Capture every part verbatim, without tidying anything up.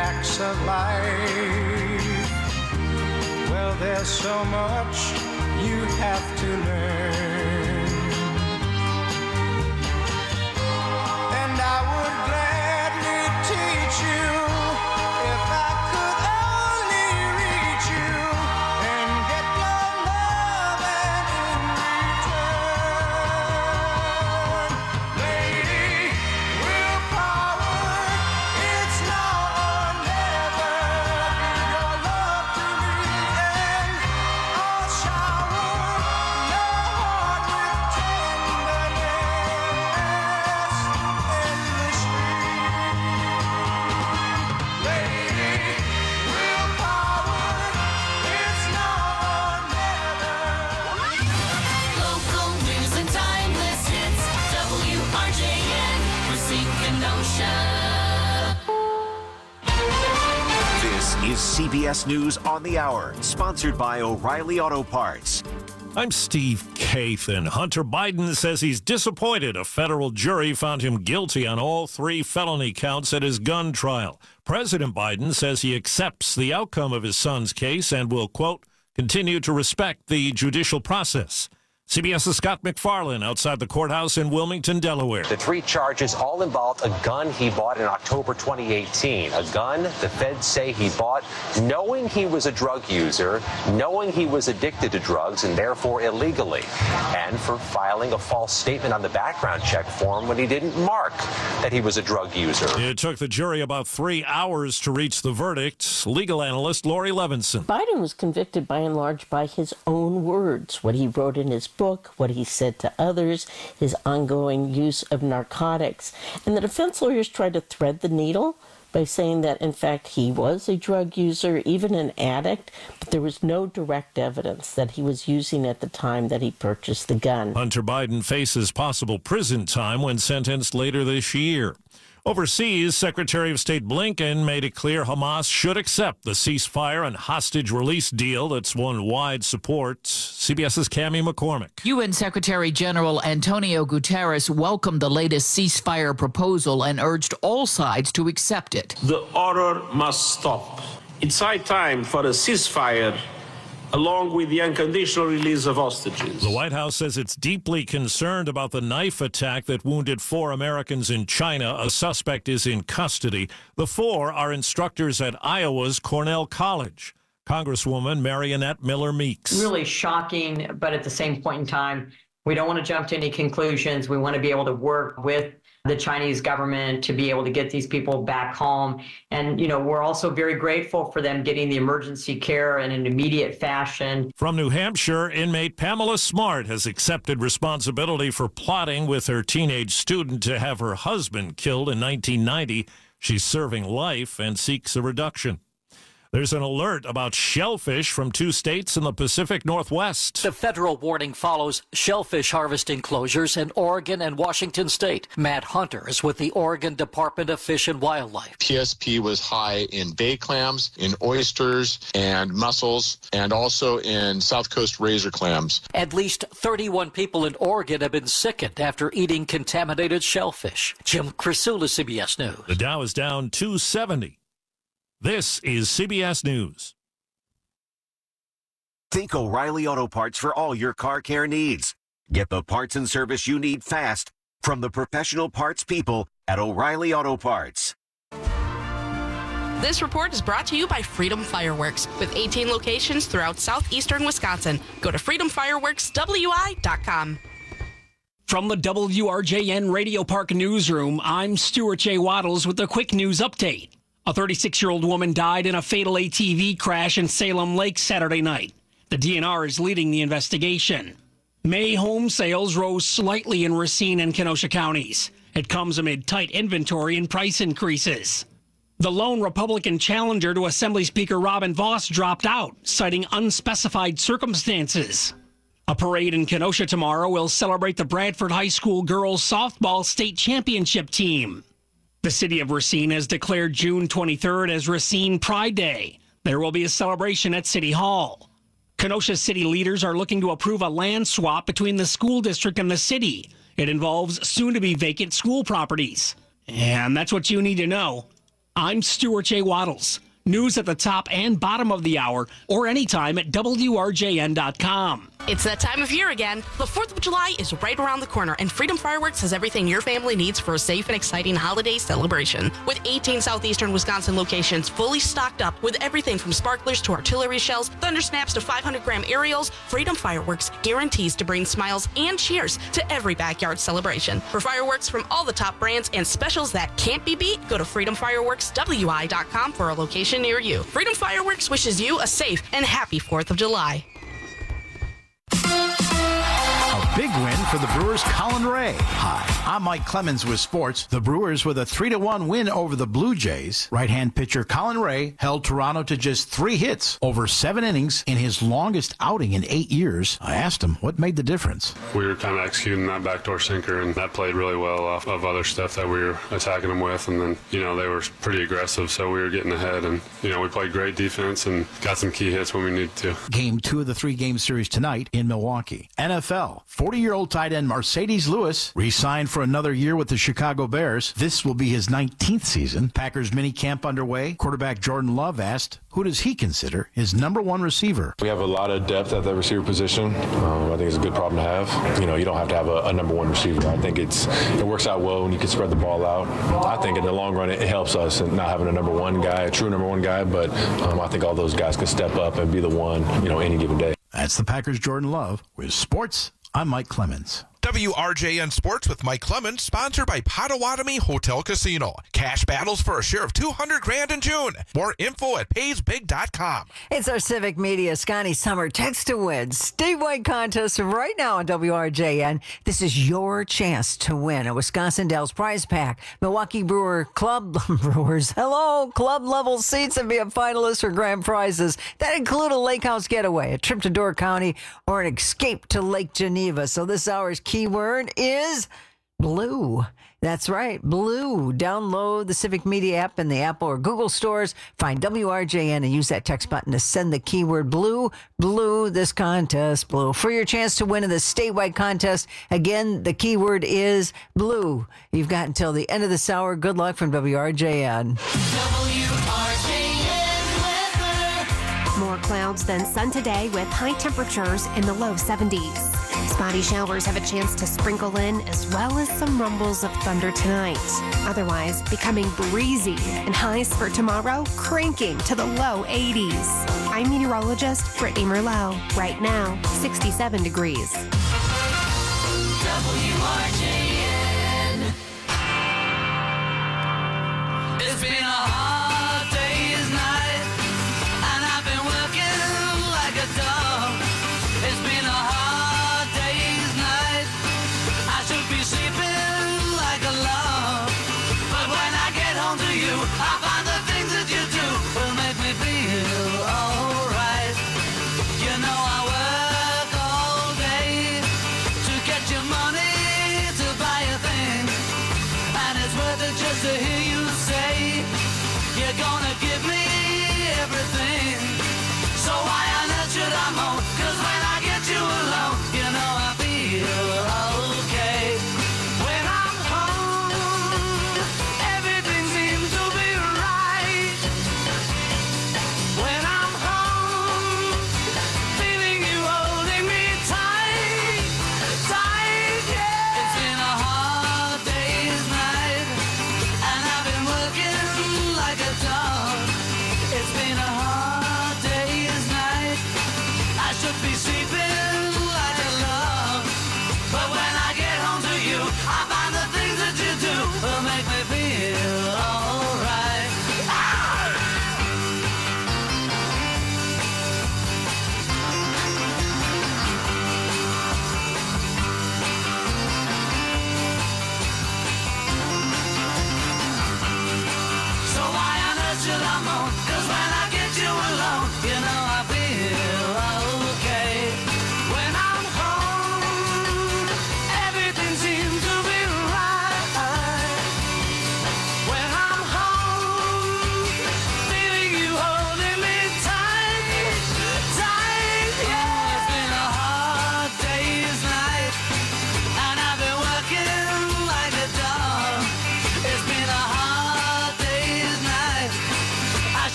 facts of life. Well, there's so much you have to learn, and I would gladly teach you if I could only reach you and get your love and in return. Lady, willpower, it's now or never. Give your love to me and I'll shower your heart with tenderness endlessly. Lady, willpower, it's now or never. Local news and timeless hits. W R J N, Racine, Kenosha. This is C B S News on the Hour, sponsored by O'Reilly Auto Parts. I'm Steve Kathan. Hunter Biden says he's disappointed a federal jury found him guilty on all three felony counts at his gun trial. President Biden says he accepts the outcome of his son's case and will, quote, continue to respect the judicial process. CBS's Scott McFarlane outside the courthouse in Wilmington, Delaware. The three charges all involved a gun he bought in October twenty eighteen. A gun the feds say he bought knowing he was a drug user, knowing he was addicted to drugs and therefore illegally, and for filing a false statement on the background check form when he didn't mark that he was a drug user. It took the jury about three hours to reach the verdict. Legal analyst Lori Levinson. Biden was convicted by and large by his own words, what he wrote in his book, what he said to others, his ongoing use of narcotics. And the defense lawyers tried to thread the needle by saying that, in fact, he was a drug user, even an addict, but there was no direct evidence that he was using at the time that he purchased the gun. Hunter Biden faces possible prison time when sentenced later this year. Overseas, Secretary of State Blinken made it clear Hamas should accept the ceasefire and hostage release deal that's won wide support. CBS's Cammie McCormick. U N Secretary General Antonio Guterres welcomed the latest ceasefire proposal and urged all sides to accept it. The order must stop. It's high time for a ceasefire, along with the unconditional release of hostages. The White House says it's deeply concerned about the knife attack that wounded four Americans in China. A suspect is in custody. The four are instructors at Iowa's Cornell College. Congresswoman Marionette Miller Meeks. Really shocking, but at the same point in time, we don't want to jump to any conclusions. We want to be able to work with the Chinese government to be able to get these people back home. And, you know, we're also very grateful for them getting the emergency care in an immediate fashion. From New Hampshire, inmate Pamela Smart has accepted responsibility for plotting with her teenage student to have her husband killed in nineteen ninety. She's serving life and seeks a reduction. There's an alert about shellfish from two states in the Pacific Northwest. The federal warning follows shellfish harvesting closures in Oregon and Washington state. Matt Hunter is with the Oregon Department of Fish and Wildlife. P S P was high in bay clams, in oysters and mussels, and also in South Coast razor clams. At least thirty-one people in Oregon have been sickened after eating contaminated shellfish. Jim Crisula, C B S News. The Dow is down two seventy. This is C B S News. Think O'Reilly Auto Parts for all your car care needs. Get the parts and service you need fast from the professional parts people at O'Reilly Auto Parts. This report is brought to you by Freedom Fireworks, with eighteen locations throughout southeastern Wisconsin. Go to freedom fireworks w i dot com. From the W R J N Radio Park newsroom, I'm Stuart J. Waddles with a quick news update. A thirty-six-year-old woman died in a fatal A T V crash in Salem Lake Saturday night. The D N R is leading the investigation. May home sales rose slightly in Racine and Kenosha counties. It comes amid tight inventory and price increases. The lone Republican challenger to Assembly Speaker Robin Vos dropped out, citing unspecified circumstances. A parade in Kenosha tomorrow will celebrate the Bradford High School girls softball state championship team. The city of Racine has declared June twenty-third as Racine Pride Day. There will be a celebration at City Hall. Kenosha city leaders are looking to approve a land swap between the school district and the city. It involves soon-to-be vacant school properties. And that's what you need to know. I'm Stuart J. Waddles. News at the top and bottom of the hour, or anytime at W R J N dot com. It's that time of year again. The fourth of July is right around the corner, and Freedom Fireworks has everything your family needs for a safe and exciting holiday celebration. With eighteen southeastern Wisconsin locations fully stocked up with everything from sparklers to artillery shells, thunder snaps to five hundred gram aerials, Freedom Fireworks guarantees to bring smiles and cheers to every backyard celebration. For fireworks from all the top brands and specials that can't be beat, go to freedom fireworks w i dot com for a location near you. Freedom Fireworks wishes you a safe and happy fourth of July. A big win for the Brewers' Colin Ray. Hi, I'm Mike Clemens with sports. The Brewers with a three to one win over the Blue Jays. Right-hand pitcher Colin Ray held Toronto to just three hits over seven innings in his longest outing in eight years. I asked him what made the difference. We were kind of executing that backdoor sinker, and that played really well off of other stuff that we were attacking them with. And then, you know, they were pretty aggressive, so we were getting ahead. And, you know, we played great defense and got some key hits when we needed to. Game two of the three-game series tonight in Milwaukee. N F L. forty-year-old tight end Mercedes Lewis re-signed for another year with the Chicago Bears. This will be his nineteenth season. Packers mini camp underway. Quarterback Jordan Love asked, who does he consider his number one receiver? We have a lot of depth at the receiver position. Um, I think it's a good problem to have. You know, you don't have to have a, a number one receiver. I think it's it works out well when you can spread the ball out. I think in the long run it, it helps us in not having a number one guy, a true number one guy, but um, I think all those guys can step up and be the one, you know, any given day. That's the Packers' Jordan Love. With sports, I'm Mike Clemens. W R J N Sports with Mike Clemens, sponsored by Potawatomi Hotel Casino. Cash battles for a share of two hundred grand in June. More info at pays big dot com. It's our Civic Media Scotty Summer Text to Win statewide contest right now on W R J N. This is your chance to win a Wisconsin Dells prize pack, Milwaukee Brewer Club Brewers, hello, club level seats, and be a finalist for grand prizes that include a lake house getaway, a trip to Door County, or an escape to Lake Geneva. So this hour's keyword is blue. That's right, blue. Download the Civic Media app in the Apple or Google stores. Find W R J N and use that text button to send the keyword blue. Blue, this contest, blue. For your chance to win in the statewide contest, again, the keyword is blue. You've got until the end of this hour. Good luck from W R J N. W R J N weather. More clouds than sun today with high temperatures in the low seventies. Spotty showers have a chance to sprinkle in, as well as some rumbles of thunder tonight. Otherwise, becoming breezy, and highs for tomorrow cranking to the low eighties. I'm meteorologist Brittany Merlot. Right now, sixty-seven degrees. W R J N. It's been a hard day's night, and I've been working like a dog. It's been a hard I find the things that you do will make me feel alright. You know I work all day to get your money to buy a thing, and it's worth it just to hear you say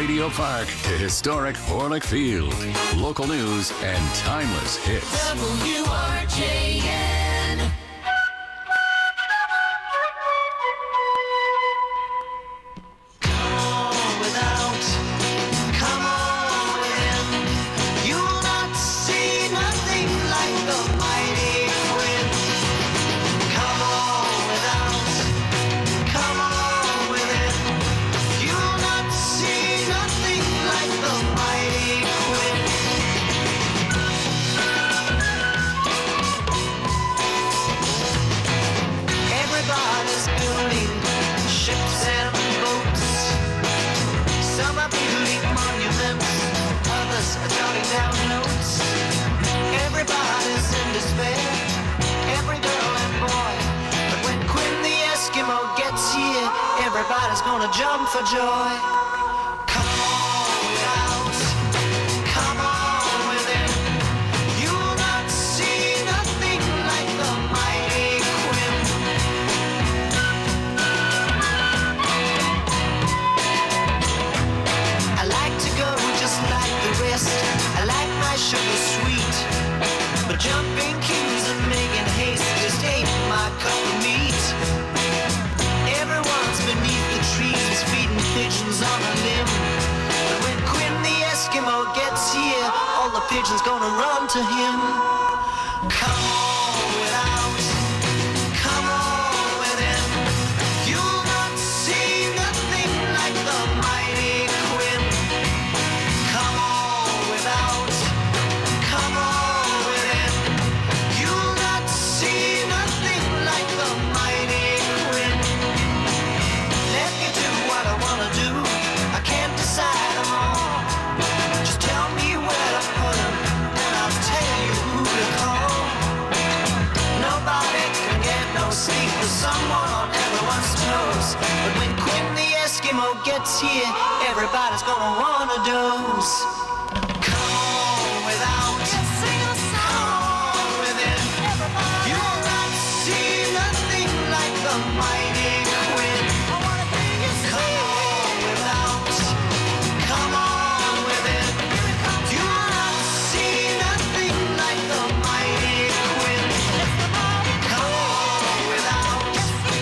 Radio Park to historic Orlick Field. Local news and timeless hits. W R J N. Come on without, come on within. You will not see nothing like the mighty Quinn. Come on without, come on within. You will not see nothing like the mighty Quinn. Everybody's building ships and boats. Some are building monuments, others are jotting down notes. Everybody's in despair, every girl and boy. But when Quinn the Eskimo gets here, everybody's gonna jump for joy. Come on without, come on within. You will not see nothing like the mighty Quinn. I like to go just like the rest. I like my sugar sweet. But jumping queues and making haste just ain't my cup of meat. Everyone's beneath the trees feeding pigeons on a limb. But when Quinn the Eskimo gets here, all the pigeons gonna run to him. Come on without, come on within. You'll not see nothing like the mighty Quinn. Come on without, come on within. You'll not see nothing like the mighty Quinn. Let me do what I wanna do. I can't decide them all. Just tell me where to put them, and I'll tell you who to call. Nobody can get no sleep with someone on everyone's toes. But when Quinn the Eskimo gets here, everybody's gonna wanna doze. Come on without, come on within. You'll not see nothing like the mighty Quinn. Come on without, come on within. You'll not see nothing like the mighty Quinn. Come on without,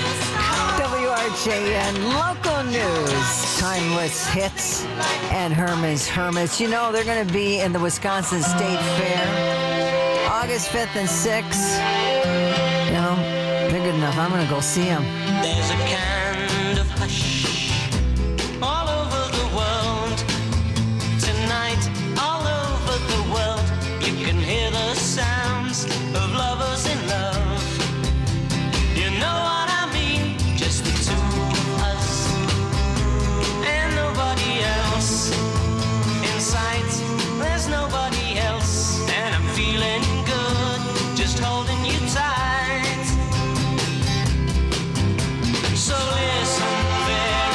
W R J N local news, timeless hits, and Herman's Hermits. You know, they're going to be in the Wisconsin State Fair August fifth and sixth. You know, they're good enough. I'm going to go see them. There's a kind of hush all over the world tonight. All over the world, you can hear the sounds of lovers in love. You know what I mean? Just the two of us and nobody else. In sight, there's nobody else, and I'm feeling good, just holding you tight. So listen very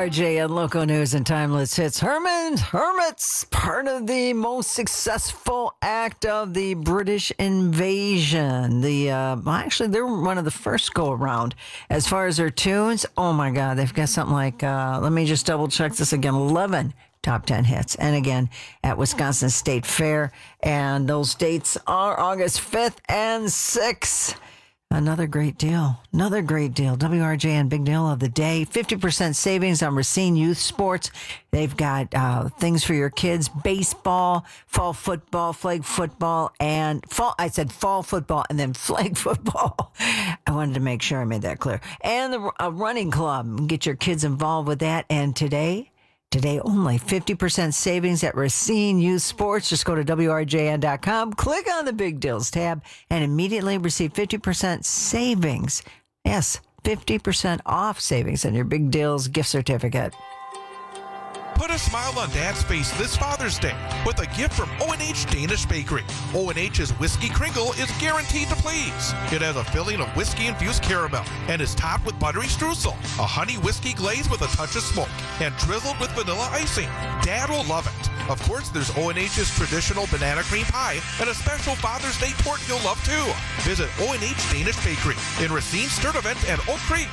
R J N Local News and Timeless Hits. Herman Hermits, part of the most successful act of the British invasion. The uh, well, actually, they were one of the first go around as far as their tunes. Oh my God, they've got something like. Uh, let me just double check this again. eleven top ten hits, and again at Wisconsin State Fair. And those dates are August fifth and sixth. Another great deal. Another great deal. W R J N Big Deal of the Day. fifty percent savings on Racine Youth Sports. They've got uh, things for your kids. Baseball, fall football, flag football, and fall. I said fall football and then flag football. I wanted to make sure I made that clear. And the a running club. Get your kids involved with that. And today... Today only, fifty percent savings at Racine Youth Sports. Just go to W R J N dot com, click on the Big Deals tab, and immediately receive fifty percent savings. Yes, fifty percent off savings on your Big Deals gift certificate. Put a smile on Dad's face this Father's Day with a gift from O and H Danish Bakery. O and H's Whiskey Kringle is guaranteed to please. It has a filling of whiskey-infused caramel and is topped with buttery streusel, a honey whiskey glaze with a touch of smoke, and drizzled with vanilla icing. Dad will love it. Of course, there's O and H's traditional banana cream pie and a special Father's Day torte you'll love too. Visit O and H Danish Bakery in Racine, Sturtevant, and Oak Creek.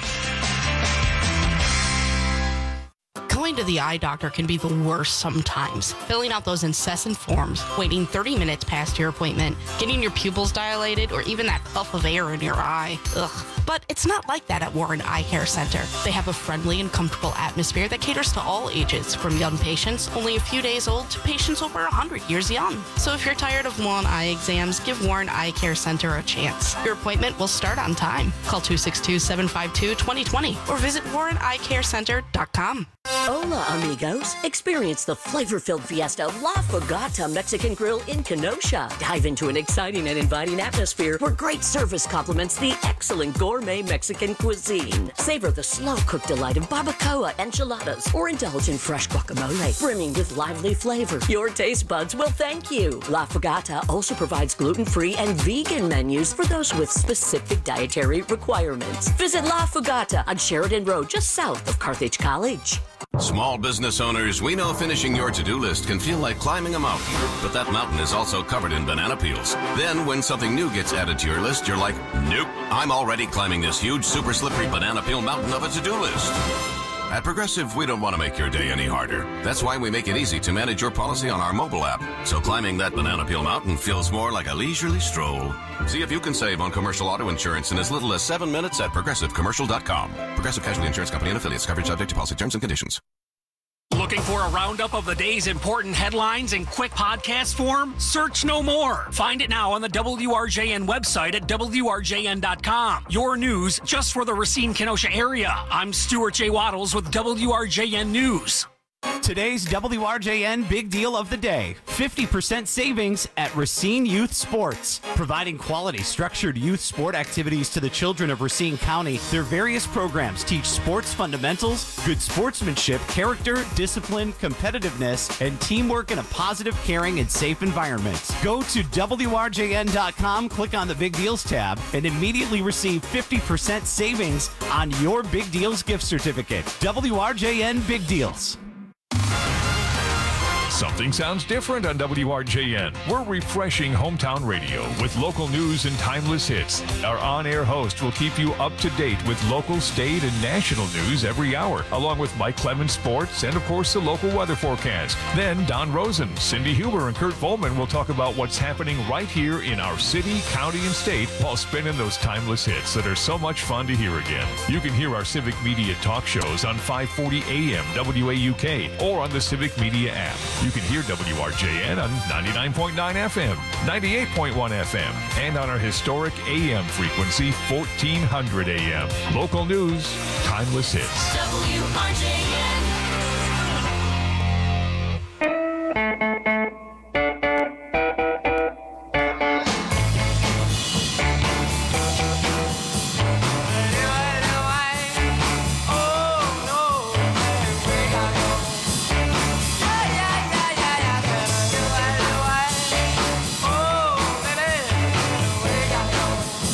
Going to the eye doctor can be the worst sometimes. Filling out those incessant forms, waiting thirty minutes past your appointment, getting your pupils dilated, or even that puff of air in your eye. Ugh. But it's not like that at Warren Eye Care Center. They have a friendly and comfortable atmosphere that caters to all ages, from young patients only a few days old to patients over one hundred years young. So if you're tired of long eye exams, give Warren Eye Care Center a chance. Your appointment will start on time. Call two six two, seven five two, two zero two zero or visit warren eye care center dot com. Hola, amigos. Experience the flavor-filled fiesta of La Fogata Mexican Grill in Kenosha. Dive into an exciting and inviting atmosphere where great service complements the excellent gourmet Mexican cuisine. Savor the slow-cooked delight of barbacoa enchiladas or indulge in fresh guacamole, brimming with lively flavor. Your taste buds will thank you. La Fogata also provides gluten-free and vegan menus for those with specific dietary requirements. Visit La Fogata on Sheridan Road, just south of Carthage College. Small business owners, we know finishing your to-do list can feel like climbing a mountain, but that mountain is also covered in banana peels. Then when something new gets added to your list, you're like, nope, I'm already climbing this huge, super slippery banana peel mountain of a to-do list. At Progressive, we don't want to make your day any harder. That's why we make it easy to manage your policy on our mobile app. So climbing that banana peel mountain feels more like a leisurely stroll. See if you can save on commercial auto insurance in as little as seven minutes at progressive commercial dot com. Progressive Casualty Insurance Company and affiliates. Coverage subject to policy terms and conditions. Looking for a roundup of the day's important headlines in quick podcast form? Search no more. Find it now on the W R J N website at W R J N dot com. Your news just for the Racine-Kenosha area. I'm Stuart J. Waddles with W R J N News. Today's W R J N Big Deal of the Day. fifty percent savings at Racine Youth Sports. Providing quality, structured youth sport activities to the children of Racine County, their various programs teach sports fundamentals, good sportsmanship, character, discipline, competitiveness, and teamwork in a positive, caring, and safe environment. Go to W R J N dot com, click on the Big Deals tab, and immediately receive fifty percent savings on your Big Deals gift certificate. W R J N Big Deals. Something sounds different on W R J N. We're refreshing hometown radio with local news and timeless hits. Our on-air host will keep you up to date with local, state, and national news every hour, along with Mike Clemens Sports and, of course, the local weather forecast. Then Don Rosen, Cindy Huber, and Kurt Volman will talk about what's happening right here in our city, county, and state while spinning those timeless hits that are so much fun to hear again. You can hear our Civic Media talk shows on five forty A M W A U K or on the Civic Media app. You can hear W R J N on ninety-nine point nine F M, ninety-eight point one F M, and on our historic A M frequency, fourteen hundred A M. Local news, timeless hits. W R J N.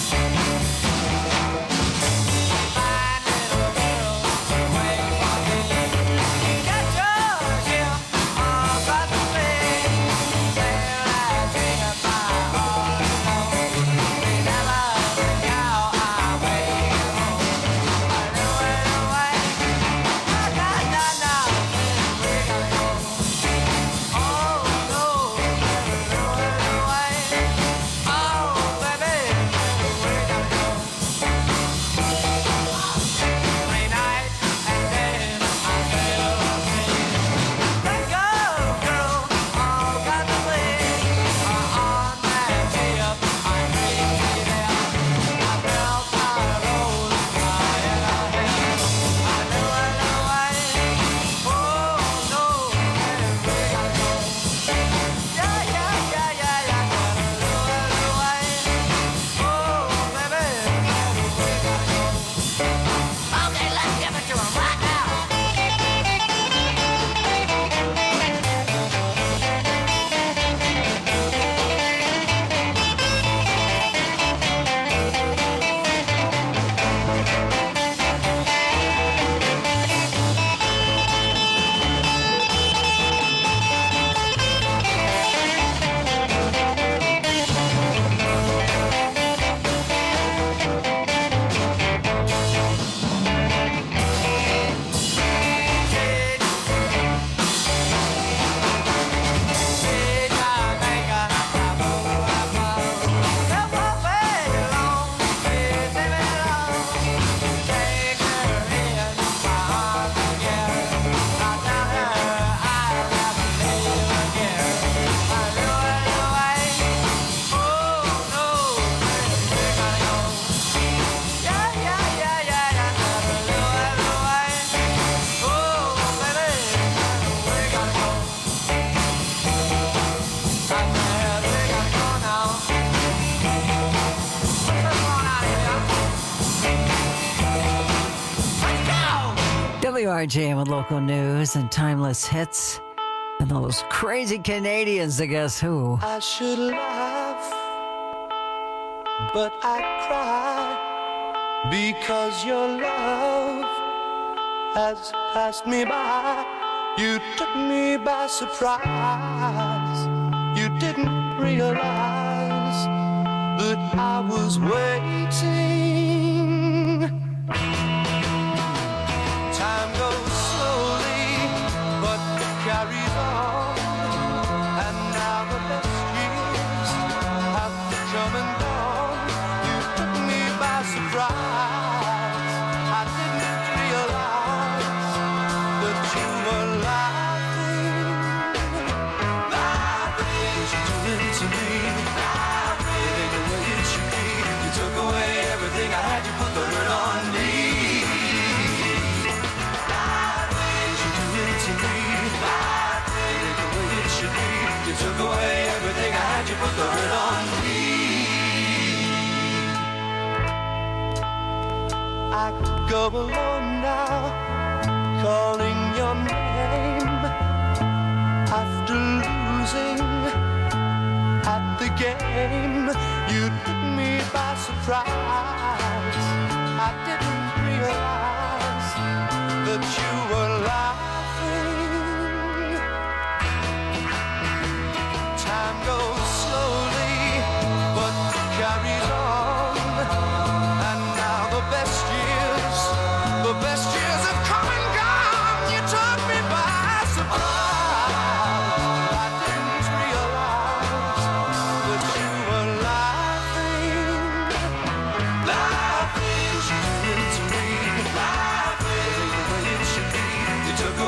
Fine little girl, way W R J M with local news and timeless hits. And those crazy Canadians, I guess who? I should laugh, but I cry because your love has passed me by. You took me by surprise. You didn't realize that I was waiting. Time goes slowly, but it carries on. And now the best years have come and gone. You took me by surprise. I didn't realize that you were laughing. Laughing, you doing to me. Laughing the way it should be. You took away everything I had. You put the hurt on me. Laughing, you doing to me. Laughing the way it should be. You took away everything I had. You put the hurt on me. I go alone now, calling your name after losing at the game. You took me by surprise. I didn't realize that you were laughing. Time goes slowly, but carries on. And now the best years, the best years have come and gone. You took me by surprise. I didn't realize that you were laughing. Laughing, you did to me. Laughing the way it should be. You took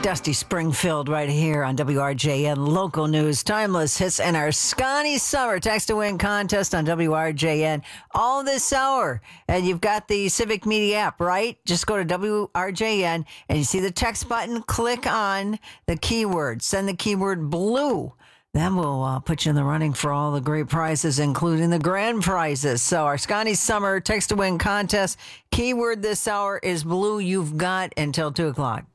Dusty Springfield right here on W R J N Local News, Timeless Hits, and our Scotty Summer Text to Win contest on W R J N all this hour. And you've got the Civic Media app, right? Just go to W R J N and you see the text button. Click on the keyword. Send the keyword BLUE. Then we'll uh, put you in the running for all the great prizes, including the grand prizes. So our Scotty Summer Text to Win contest, keyword this hour is BLUE. You've got until two o'clock.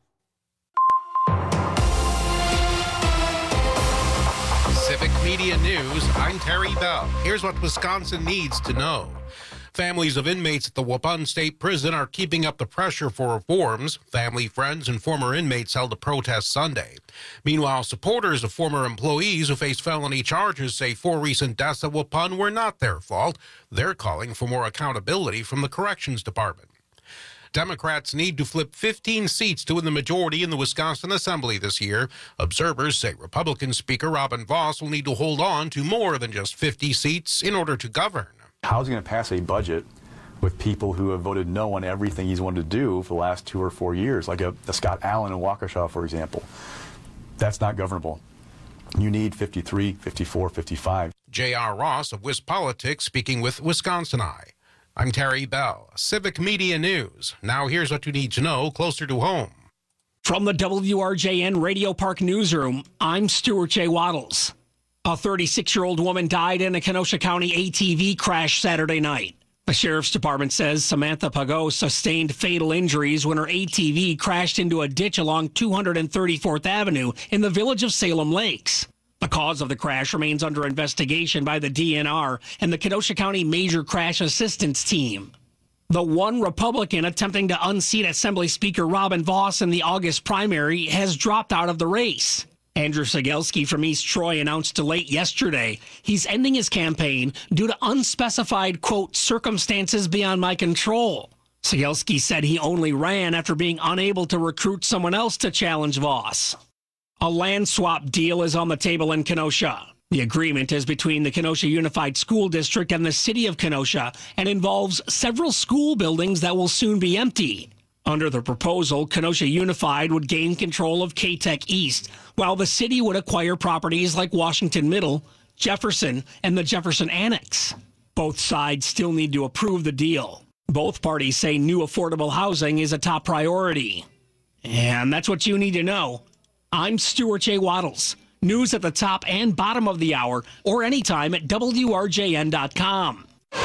Civic Media News, I'm Terry Bell. Here's what Wisconsin needs to know. Families of inmates at the Waupun State Prison are keeping up the pressure for reforms. Family, friends, and former inmates held a protest Sunday. Meanwhile, supporters of former employees who face felony charges say four recent deaths at Waupun were not their fault. They're calling for more accountability from the Corrections Department. Democrats need to flip fifteen seats to win the majority in the Wisconsin Assembly this year. Observers say Republican Speaker Robin Vos will need to hold on to more than just fifty seats in order to govern. How's he going to pass a budget with people who have voted no on everything he's wanted to do for the last two or four years, like a, a Scott Allen in Waukesha, for example? That's not governable. You need fifty-three, fifty-four, fifty-five. J R. Ross of WisPolitics speaking with Wisconsin Eye. I'm Terry Bell, Civic Media News. Now here's what you need to know closer to home. From the W R J N Radio Park Newsroom, I'm Stuart J. Waddles. A thirty-six-year-old woman died in a Kenosha County A T V crash Saturday night. The sheriff's department says Samantha Pagot sustained fatal injuries when her A T V crashed into a ditch along two hundred thirty-fourth Avenue in the village of Salem Lakes. The cause of the crash remains under investigation by the D N R and the Kenosha County Major Crash Assistance Team. The one Republican attempting to unseat Assembly Speaker Robin Vos in the August primary has dropped out of the race. Andrew Cegelski from East Troy announced late yesterday he's ending his campaign due to unspecified, quote, circumstances beyond my control. Cegelski said he only ran after being unable to recruit someone else to challenge Vos. A land swap deal is on the table in Kenosha. The agreement is between the Kenosha Unified School District and the city of Kenosha and involves several school buildings that will soon be empty. Under the proposal, Kenosha Unified would gain control of K-Tech East, while the city would acquire properties like Washington Middle, Jefferson, and the Jefferson Annex. Both sides still need to approve the deal. Both parties say new affordable housing is a top priority. And that's what you need to know. I'm Stuart J. Waddles. News at the top and bottom of the hour, or anytime at W R J N dot com.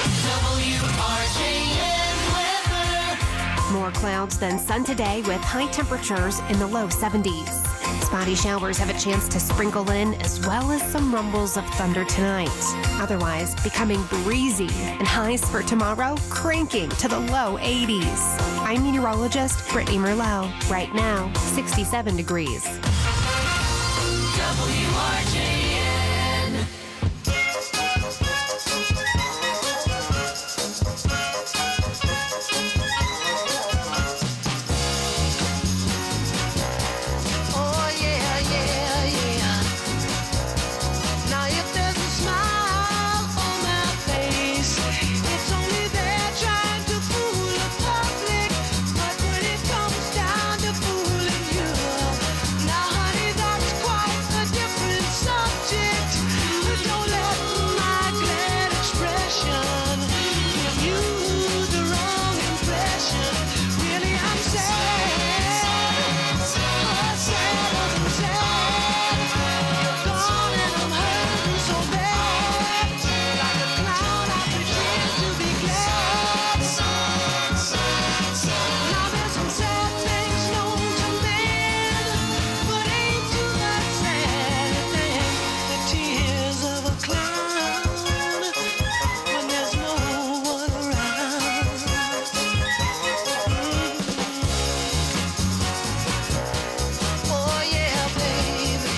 W R J N weather. More clouds than sun today with high temperatures in the low seventies. Spotty showers have a chance to sprinkle in, as well as some rumbles of thunder tonight. Otherwise, becoming breezy, and highs for tomorrow cranking to the low eighties. I'm meteorologist Brittany Merlot. Right now, sixty-seven degrees. W R J N. Oh yeah, yeah, yeah. Now if there's a smile on my face, it's only there trying to fool the public. But when it comes down to fooling you, now honey, that's quite a different subject. But don't let my glad expression give you the wrong impression. Really, I'm sad. Oh, sad, I'm sad. You're gone and I'm hurting so bad. Like a clown, I pretend to be glad. Now there's some sad things known to men, but ain't too much sad thing. The tears of a clown when there's no one around. Oh yeah, baby.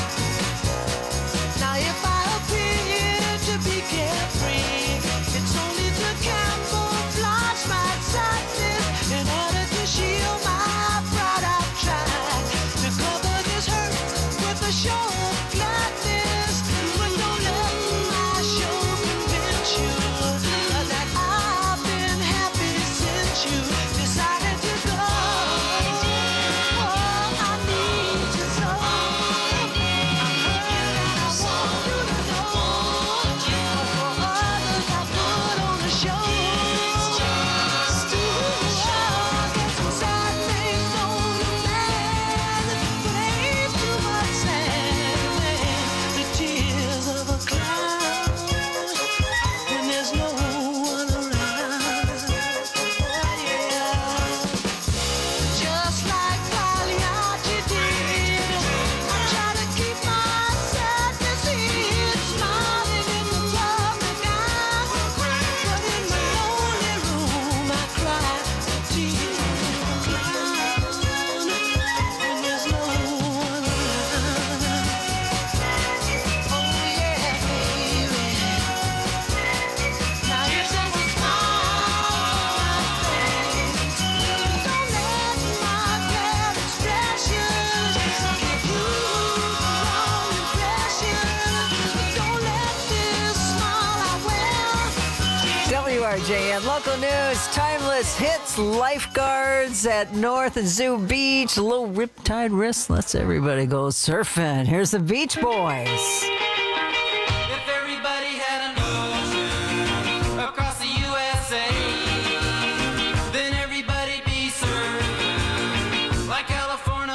Now if I appear to be carefree, it's only to camouflage my sadness. In order to shield my pride, I've tried to cover this hurt with a show of gladness. But don't let my show convince you that I've been happy since you decided to go. Oh, I need J N. Local news, timeless hits, lifeguards at North and Zoo Beach, low riptide risk lets everybody go surfing. Here's the Beach Boys. If everybody had an ocean across the U S A, then everybody'd be surfing like California.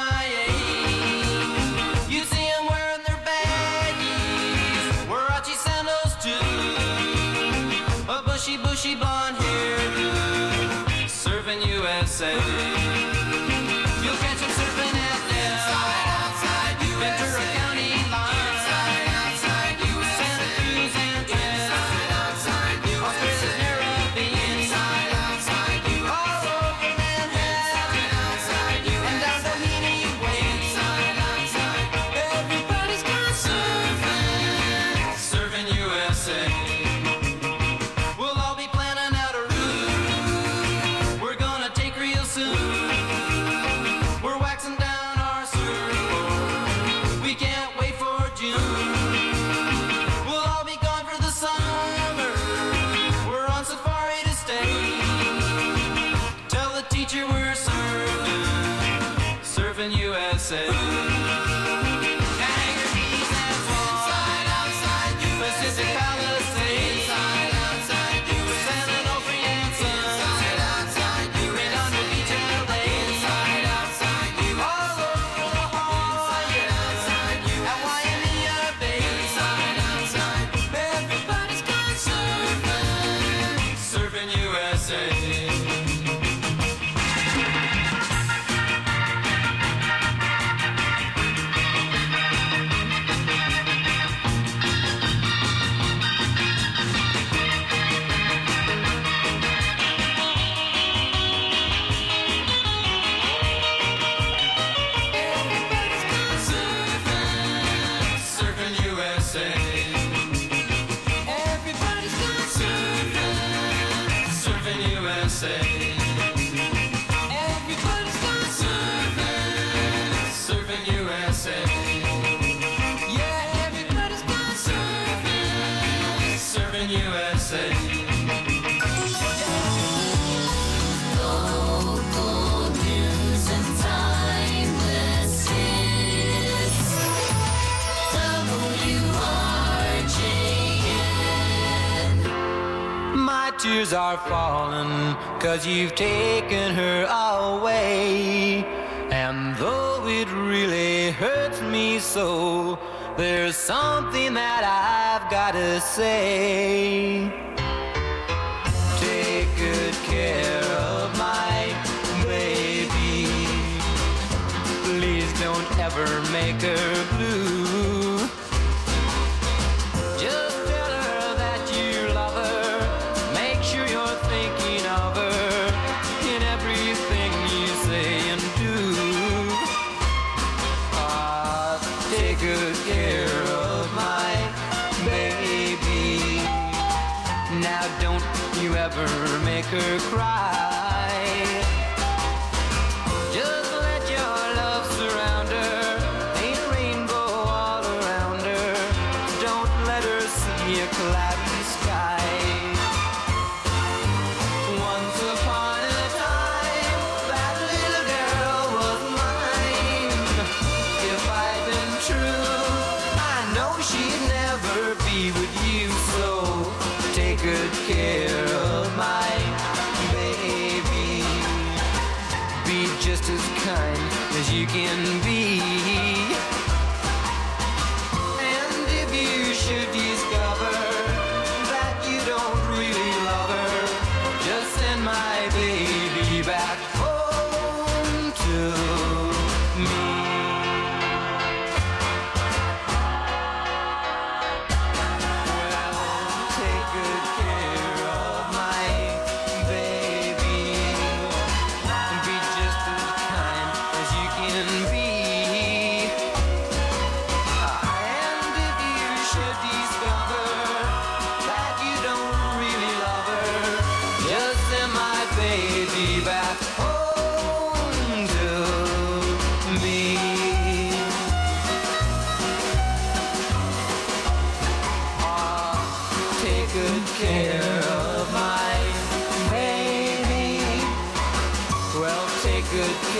You see them wearing their baggies, Warachi sandals too, a bushy, bushy blonde hairdo, surfing U S A. You'll catch them surfing at Inside, outside U S A. Ventura County line. Inside, outside U S A. Santa Cruz and Trent. Inside, outside U S A. Australia's Caribbean. Inside, outside U S A. All over Manhattan. Inside, outside U S A. And down Doheny Way. Inside, outside. Everybody's gone surfing. Surfing U S A. We'll all be planning out a route we're gonna take real soon. We're waxing down our surfboard. We can't wait for June. We'll all be gone for the summer. We're on safari to stay. Tell the teacher we're surfing, surfing U S A. Hangar Keys and Swan. Pacific Palisades. San Onofre and Sun. Redondo Beach, L A. All over La Jolla. At Waimea Bay. Everybody's gone surfing, surfing U S A. Everybody's gone surfing, surfing U S A. Everybody's gone surfing, surfing U S A. Everybody's gone surfing, surfing U S A. Yeah, everybody's gone surfing, surfing U S A. Local news and timeless hits. W R J N. My tears are falling, cause you've taken her away. And though it really hurts me so, there's something that I've gotta say. Take good care of my baby. Please don't ever make her blue. Just tell her that you love her. Make sure you're thinking of her in everything you say and do. Ah, take good care of my baby. Now don't you ever make her cry. Just let your love surround her. Ain't a rainbow all around her. Don't let her see a cloudy sky. Once upon a time, that little girl was mine. If I'd been true, I know she'd never be with you. So take good care of my baby. Be just as kind as you can be. And if you should discover that you don't really love her, just send my baby back home to me. Take good care of my baby. Be just as kind as you can be.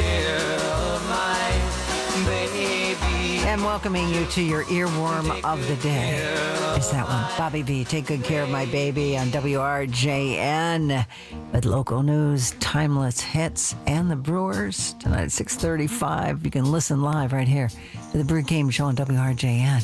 care of my baby. And welcoming you to your earworm of the day is that one. Bobby V, Take Good Care of My Baby on W R J N. With local news, timeless hits, and the Brewers tonight at six thirty-five. You can listen live right here to the Brew Game Show on W R J N.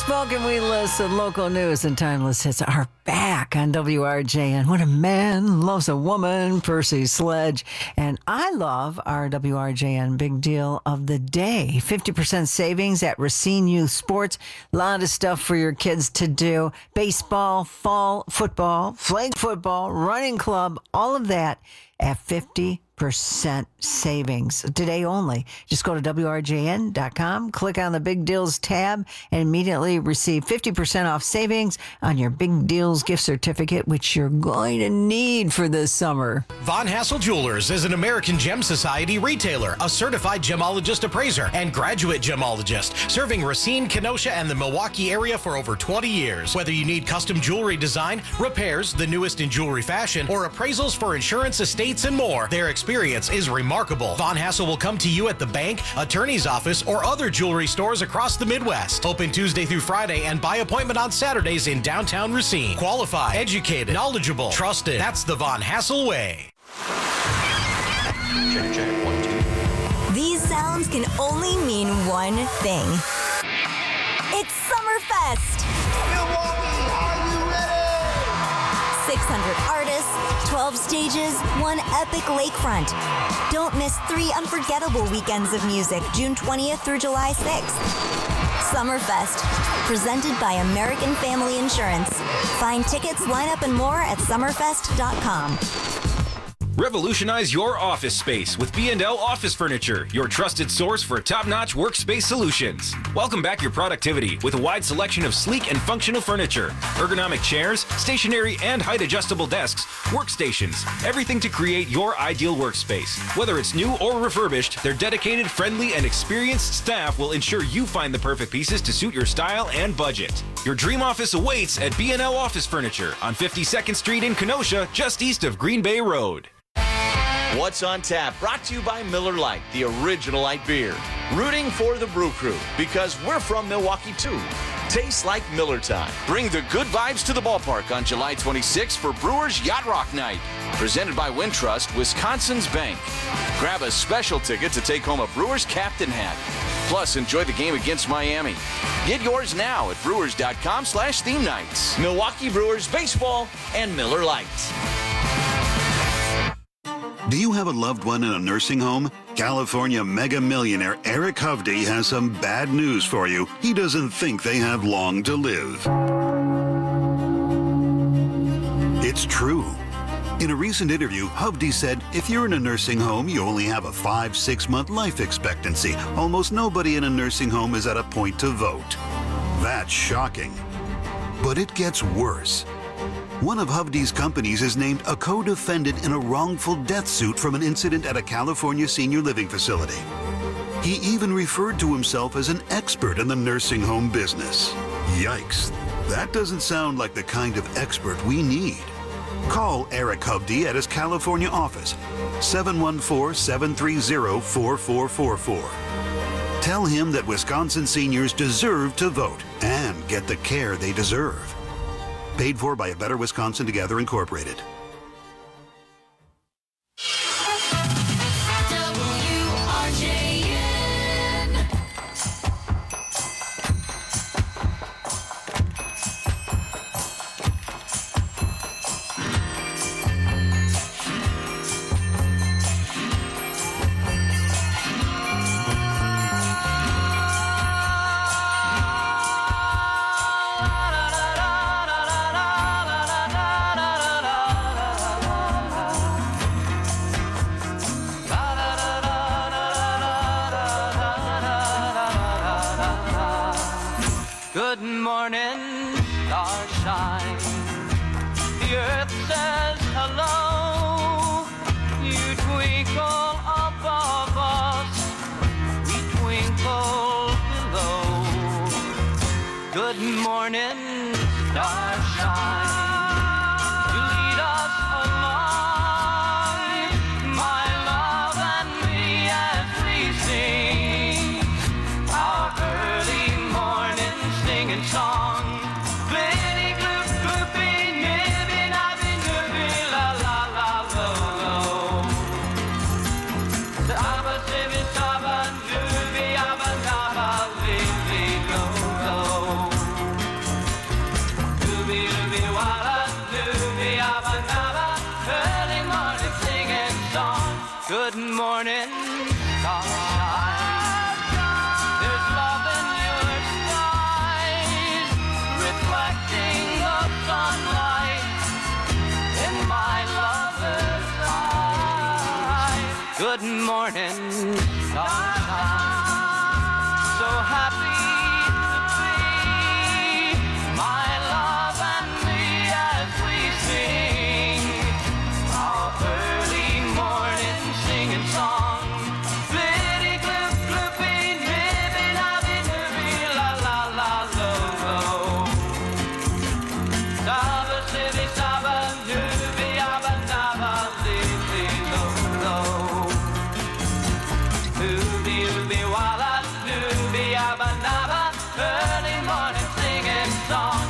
smoke and we listen. Local news and timeless hits are back on W R J N. When a man loves a woman, Percy Sledge. And I love our W R J N big deal of the day. fifty percent savings at Racine Youth Sports. A lot of stuff for your kids to do. Baseball, fall football, flag football, running club, all of that at fifty percent savings today only. Just go to W R J N dot com, click on the Big Deals tab, and immediately receive fifty percent off savings on your Big Deals gift certificate, which you're going to need for this summer. Von Hassel Jewelers is an American Gem Society retailer, a certified gemologist appraiser, and graduate gemologist, serving Racine, Kenosha, and the Milwaukee area for over twenty years. Whether you need custom jewelry design, repairs, the newest in jewelry fashion, or appraisals for insurance, estates, and more, their experience is remarkable. Von Hassel will come to you at the bank, attorney's office, or other jewelry stores across the Midwest. Open Tuesday through Friday and by appointment on Saturdays in downtown Racine. Qualified, educated, knowledgeable, trusted. That's the Von Hassel way. Check, check, one, two. These sounds can only mean one thing. It's Summerfest! Milwaukee, are you ready? six hundred artists, twelve stages, one epic lakefront. Don't miss three unforgettable weekends of music, June twentieth through July sixth. Summerfest, presented by American Family Insurance. Find tickets, lineup, and more at summerfest dot com. Revolutionize your office space with B and L Office Furniture, your trusted source for top-notch workspace solutions. Welcome back your productivity with a wide selection of sleek and functional furniture, ergonomic chairs, stationary and height-adjustable desks, workstations, everything to create your ideal workspace. Whether it's new or refurbished, their dedicated, friendly, and experienced staff will ensure you find the perfect pieces to suit your style and budget. Your dream office awaits at B and L Office Furniture on fifty-second Street in Kenosha, just east of Green Bay Road. What's on Tap, brought to you by Miller Lite, the original light beer. Rooting for the Brew Crew, because we're from Milwaukee too. Tastes like Miller time. Bring the good vibes to the ballpark on July twenty-sixth for Brewers Yacht Rock Night. Presented by Wintrust, Wisconsin's Bank. Grab a special ticket to take home a Brewers captain hat. Plus, enjoy the game against Miami. Get yours now at brewers dot com slash theme nights. Milwaukee Brewers Baseball and Miller Lite. Do you have a loved one in a nursing home? California mega millionaire Eric Hovde has some bad news for you. He doesn't think they have long to live. It's true. In a recent interview, Hovde said, if you're in a nursing home, you only have a five, six month life expectancy. Almost nobody in a nursing home is at a point to vote. That's shocking. But it gets worse. One of Hovde's companies is named a co-defendant in a wrongful death suit from an incident at a California senior living facility. He even referred to himself as an expert in the nursing home business. Yikes. That doesn't sound like the kind of expert we need. Call Eric Hovde at his California office, seven one four, seven three zero, four four four four. Tell him that Wisconsin seniors deserve to vote and get the care they deserve. Paid for by A Better Wisconsin Together Incorporated. W R J N. Good morning, starshine. The earth says hello. You twinkle above us, we twinkle below. Good morning, starshine. You lead us along, my love and me, as we sing our early morning singing song. Glitty, gloop, gloopy, nibby, nabby, nibby, la, la, la, lo, lo. Saba, sibby, saba, nubby, abba, nabba, li, li, lo, lo. good morning, sunshine. So happy to be my love and me as we sing our early morning singing song. Flitty, gloop, gloopy, nibby, nobby, nibby, la, la, la, lo, lo. Saba, sibby, saba, nubby, abba, nabba, li, lo, lo. Nubby, nubby, walla, nubby, abba, nabba, early morning singing song.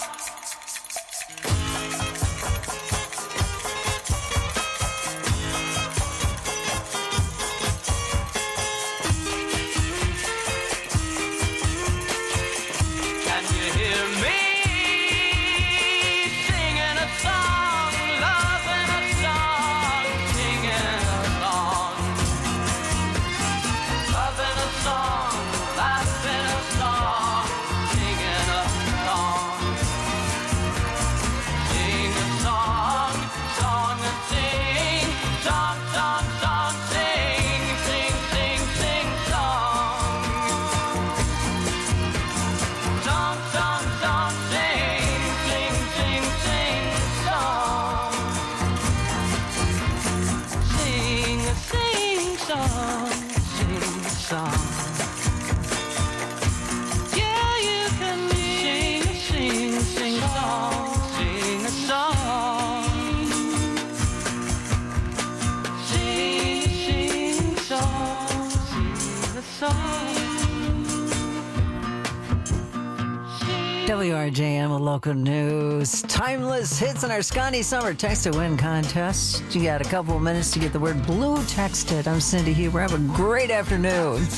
Can you hear me singing a song, loving a song, singing a song, loving a song, laughing a song, singing a song, sing a song, song and sing, song, song, song, sing, sing, sing, sing, song. Song, song, song, sing, sing, sing, sing, song. Sing a sing song, sing a song. Yeah, you can sing a sing, sing song, sing a song. Sing, sing song, sing a song. W R J M with local news. Timeless hits in our Scotty Summer Text to Win contest. You got a couple of minutes to get the word blue texted. I'm Cindy Huber. Have a great afternoon.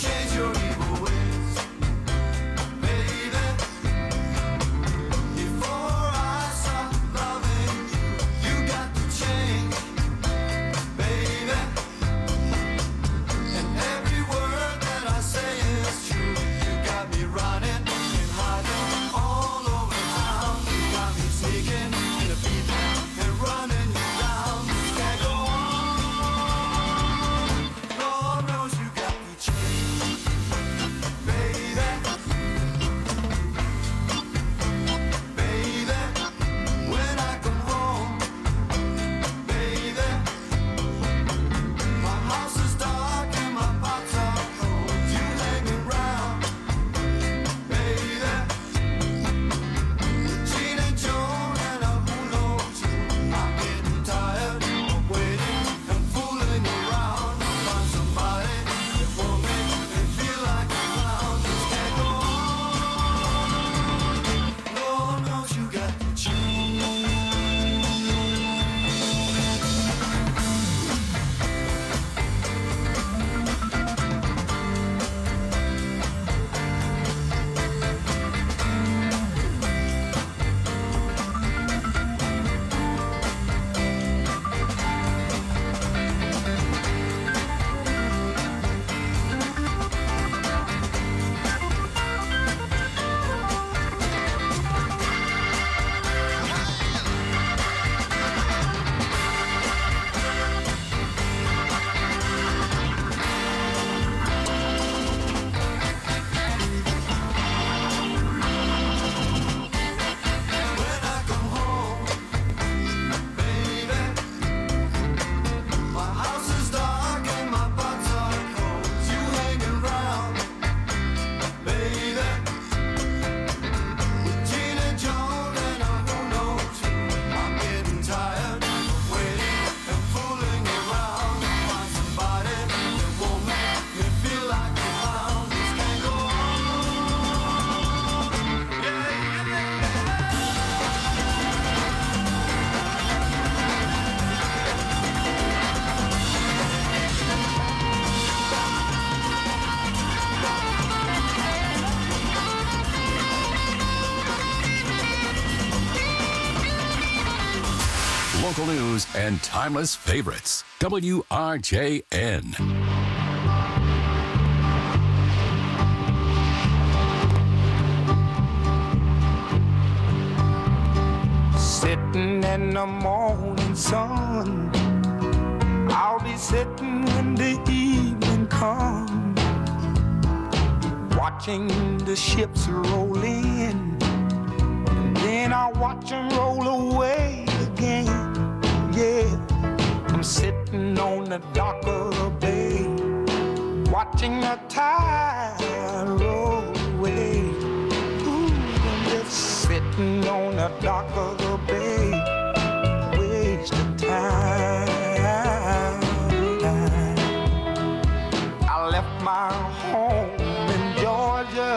Local news and timeless favorites. W R J N. Sitting in the morning sun, I'll be sitting when the evening come, watching the ships roll in, and then I watch them roll away again. Yeah, I'm sitting on the dock of the bay, watching the tide roll away. Ooh, I'm just sitting on the dock of the bay, wasting time. I left my home in Georgia,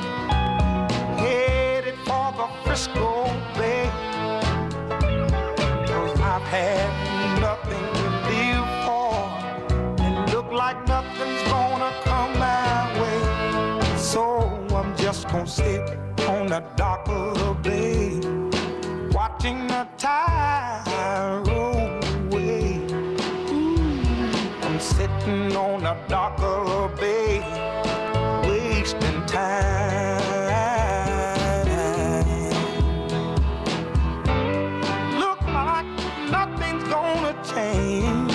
headed for the Frisco Bay, 'cause I've had nothing to live for, and look like nothing's gonna come my way. So I'm just gonna sit on the dock of the bay, watching the tide roll away. Ooh, I'm sitting on the dock of the bay, wasting time. Look like nothing's gonna change,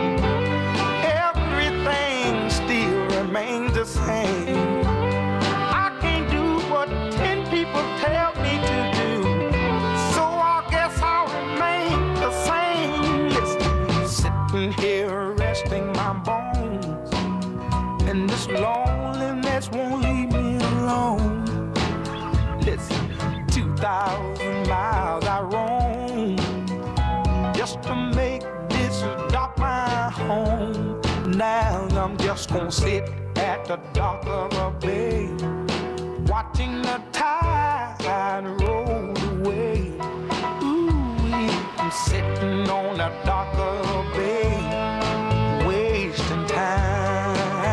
everything still remains the same. I can't do what ten people tell me to do, so I guess I'll remain the same. Listen, sitting here resting my bones, and this loneliness won't leave me alone. Listen, two thousand miles I roam just to make this dock my home. Now I'm just gonna sit at the dock of a bay, watching the tide roll away. Ooh, I'm sitting on the dock of a bay, wasting time.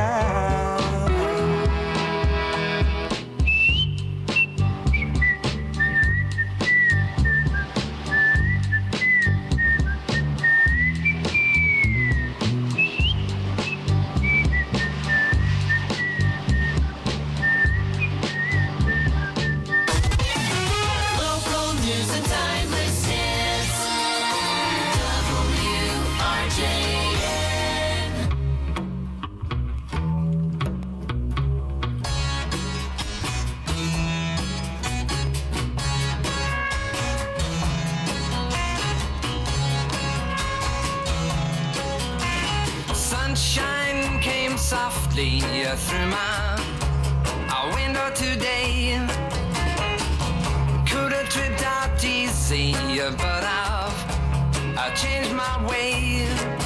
Local news and timeless hits. W R J N. Sunshine came softly through my uh, window today. Could have tripped out easy, but I've I changed my way.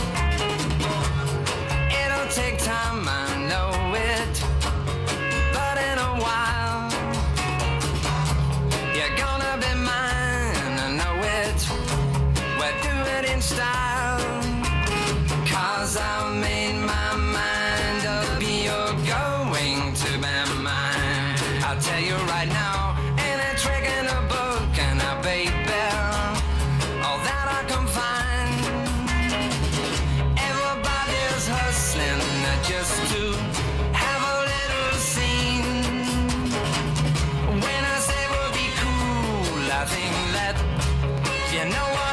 It'll take time, I know it, but in a while you're gonna be mine, I know it. We'll do it in style, 'cause I've made my mind up, you're going to be mine. I'll tell you right now, ain't a trick in a book, and a baby, all that I can find. Everybody's hustling just to have a little scene. When I say we'll be cool, I think that, you know what